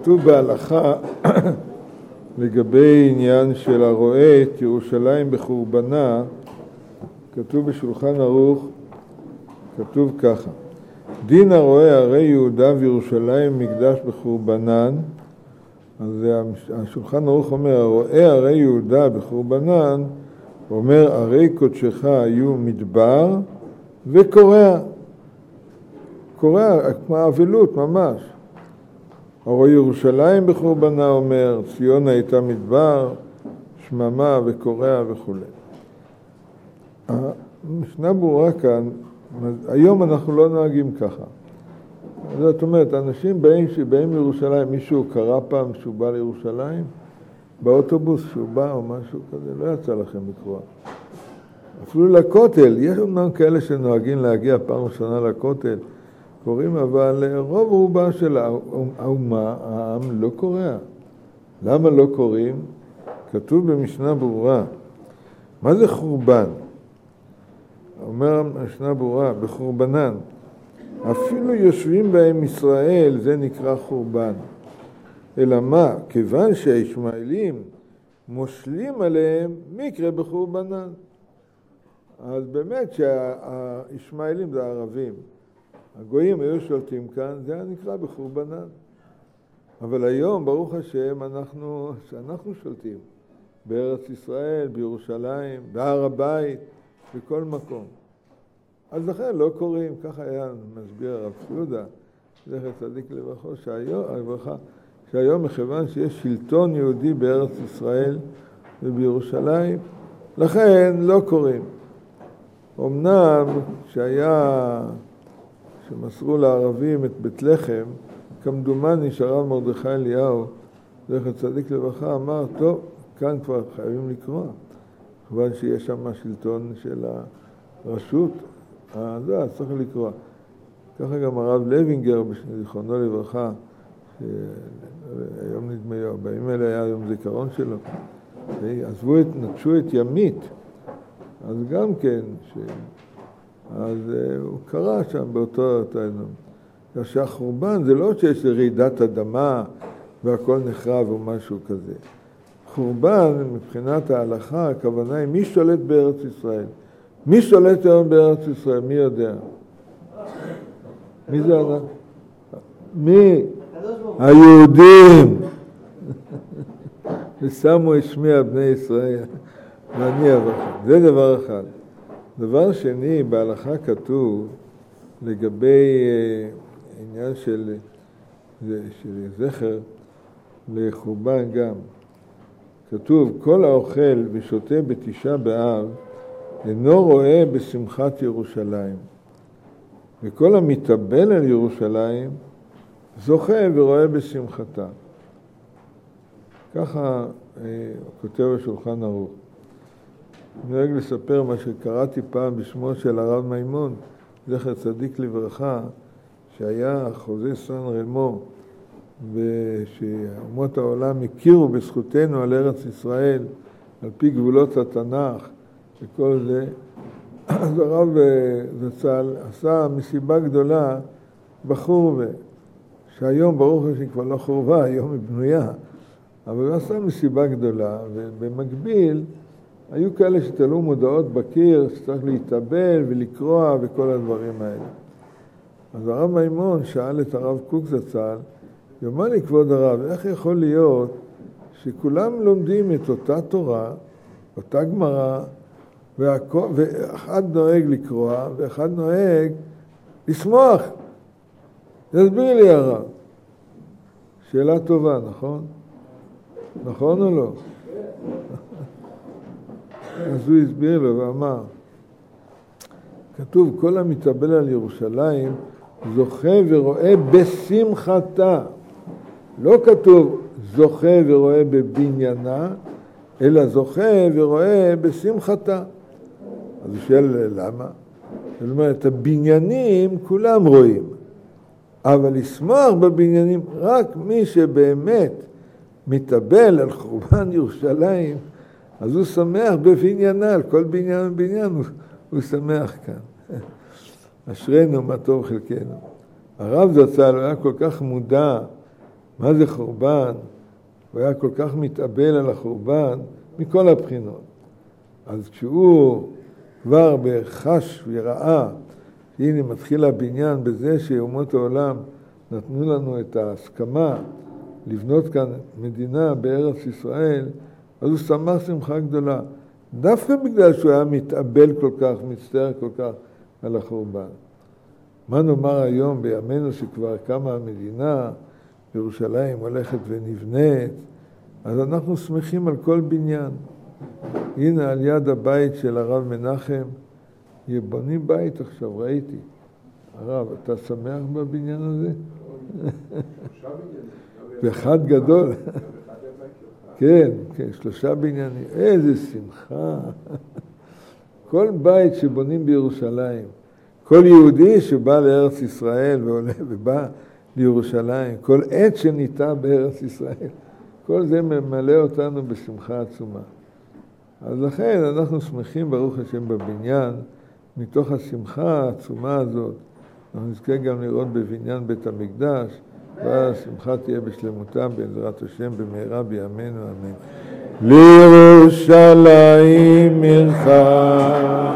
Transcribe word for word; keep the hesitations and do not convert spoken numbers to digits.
כתוב בהלכה לגבי עניין של הרואה את ירושלים בחורבנה, כתוב בשולחן ערוך, כתוב ככה: דין הרואה הרי יהודה וירושלים מקדש בחורבנן. אז השולחן ערוך אומר, הרואה הרי יהודה בחורבנן, אומר הרי קודשך היו מדבר וקורע. קורע, כמו אבלות ממש. הרואה ירושלים בחורבנה, אומר ציון הייתה מדבר, שממה וקורע וכו'. המשנה ברורה כאן, היום אנחנו לא נוהגים ככה. זאת אומרת, אנשים באים שבאים לירושלים, מישהו קרא פעם שהוא בא לירושלים, באוטובוס שהוא בא או משהו כזה, לא יצא לכם לקרוא. אפילו לכותל, יש אומנם כאלה שנוהגים להגיע פעם ראשונה לכותל, קוראים, אבל רוב רובה של האומה, העם לא קורא. למה לא קוראים? כתוב במשנה ברורה. מה זה חורבן? אומר המשנה ברורה, בחורבנן, אפילו יושבים בהם ישראל, זה נקרא חורבן. אלא מה? כיוון שהישמעאלים מושלים עליהם, מקרה בחורבנן. אז באמת שהישמעאלים זה הערבים. הגויים היו שולטים כאן, זה היה נקרא בחורבנן. אבל היום, ברוך השם, אנחנו, שאנחנו שולטים בארץ ישראל, בירושלים, בהר הבית, בכל מקום. אז לכן לא קוראים, ככה היה מסביר הרב יהודה, זכר צדיק לברכה, שהיום, שהיום מכיוון שיש שלטון יהודי בארץ ישראל ובירושלים, לכן לא קוראים. אמנם שהיה, שמסרו לערבים את בית לחם, כמדומני שהרב מרדכי אליהו, זכר צדיק לברכה, אמר, טוב, כאן כבר חייבים לקרוא, כיוון שיש שם שלטון של הרשות, אז זה צריך לקרוא. ככה גם הרב לוינגר, זיכרונו לברכה, שהיום נדמה לי, בימים האלה היה יום זיכרון שלו, עזבו את, נטשו את ימית, אז גם כן, ש... אז הוא קרא שם באותו תאנום. שהחורבן זה לא שיש רעידת אדמה והכל נחרב או משהו כזה. חורבן, מבחינת ההלכה, הכוונה היא מי שולט בארץ ישראל. מי שולט היום בארץ ישראל? מי יודע? מי זה אנחנו? מי? היהודים. ושמו השמיע בני ישראל. ואני אברכם. זה דבר אחד. דבר שני, בהלכה כתוב לגבי עניין של, של זכר לחורבן גם. כתוב, כל האוכל ושותה בתשעה באב אינו רואה בשמחת ירושלים. וכל המתאבל על ירושלים זוכה ורואה בשמחתה. ככה אה, כותב השולחן ערוך. אני נוהג לספר מה שקראתי פעם בשמו של הרב מימון, זכר צדיק לברכה, שהיה חוזה סן רמו, ושאומות העולם הכירו בזכותנו על ארץ ישראל, על פי גבולות התנ"ך וכל זה. אז הרב זצ"ל עשה מסיבה גדולה בחורבה, שהיום ברוך השם כבר לא חורבה, היום היא בנויה, אבל הוא עשה מסיבה גדולה, ובמקביל היו כאלה שתלו מודעות בקיר שצריך להתאבל ולקרוע וכל הדברים האלה. אז הרב מימון שאל את הרב קוק זצ"ל, יאמר לי כבוד הרב, איך יכול להיות שכולם לומדים את אותה תורה, אותה גמרא, ואחד נוהג לקרוע ואחד נוהג לשמוח? תסביר לי הרב. שאלה טובה, נכון? נכון או לא? אז הוא הסביר לו ואמר, כתוב, כל המתאבל על ירושלים זוכה ורואה בשמחתה. לא כתוב זוכה ורואה בבניינה, אלא זוכה ורואה בשמחתה. אז הוא שואל למה? זאת אומרת, הבניינים כולם רואים, אבל לשמוח בבניינים רק מי שבאמת מתאבל על חורבן ירושלים, אז הוא שמח בבניינה, על כל בניין ובניין הוא, הוא שמח כאן. אשרנו מה טוב חלקנו. הרב זצ"ל היה כל כך מודע מה זה חורבן? הוא היה כל כך מתאבל על החורבן מכל הבחינות. אז כשהוא כבר בחש וראה, הנה מתחיל הבניין בזה שאומות העולם נתנו לנו את ההסכמה לבנות כאן מדינה בארץ ישראל, אז הוא שמח שמחה גדולה. דווקא בגלל שהוא היה מתאבל כל כך, מצטער כל כך על החורבן. מה נאמר היום בימינו שכבר קמה המדינה, ירושלים הולכת ונבנית, אז אנחנו שמחים על כל בניין. הנה על יד הבית של הרב מנחם, בונים בית עכשיו, ראיתי. הרב, אתה שמח בבניין הזה? ואחד גדול. כן, כן, שלושה בניינים. איזה שמחה. כל בית שבונים בירושלים, כל יהודי שבא לארץ ישראל ועולה ובא לירושלים, כל עת שניטע בארץ ישראל, כל זה ממלא אותנו בשמחה עצומה. אז לכן אנחנו שמחים ברוך השם בבניין, מתוך השמחה העצומה הזאת, אנחנו נזכה גם לראות בבניין בית המקדש, והשמחה תהיה בשלמותה בעזרת השם במהרה בימינו אמן. לירושלים עירך